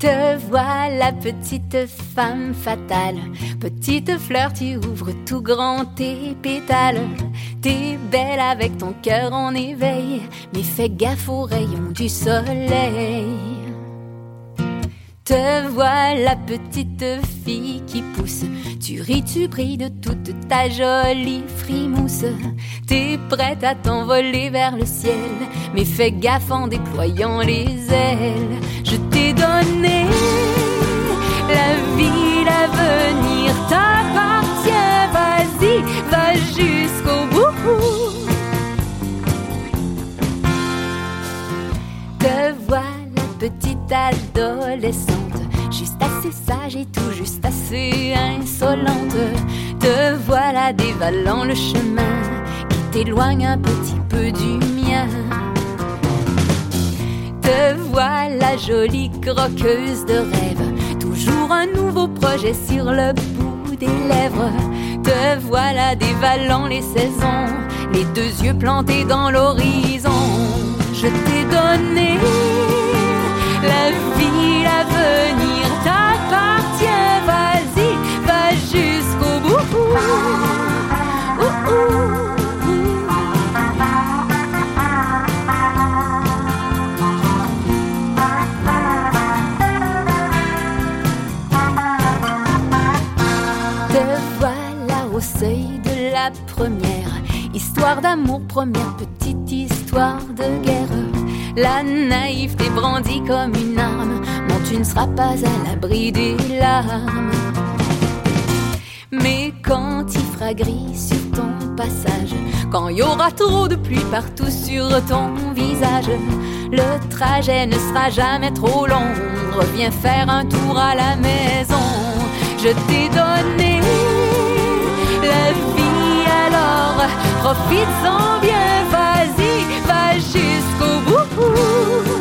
Te voilà, petite femme fatale, petite fleur, tu ouvres tout grand tes pétales. T'es belle avec ton cœur en éveil, mais fais gaffe aux rayons du soleil. Te voilà, petite fille qui pousse, tu ris, tu brilles de toute ta jolie frimousse. T'es prête à t'envoler vers le ciel, mais fais gaffe en déployant les ailes. Je t'ai donné la vie, l'avenir t'appartient. Vas-y, va jusqu'au bout. Te voilà, petite adolescente, juste assez sage et tout juste assez insolente. Te voilà dévalant le chemin qui t'éloigne un petit peu du mien. Te voilà, jolie croqueuse de rêve, toujours un nouveau projet sur le bout des lèvres. Te voilà dévalant les saisons, les deux yeux plantés dans l'horizon. Je t'ai donné la vie, l'avenir t'appartient. Vas-y, va jusqu'au bout. Te voilà au seuil de la première histoire d'amour, première petite histoire de guerre. La naïveté brandie comme une arme, non, tu ne seras pas à l'abri des larmes. Mais quand il fera gris sur ton passage, quand il y aura trop de pluie partout sur ton visage, le trajet ne sera jamais trop long. Reviens faire un tour à la maison. Je t'ai donné la vie, alors profite-en bien. Vas-y, va jusqu'au bout.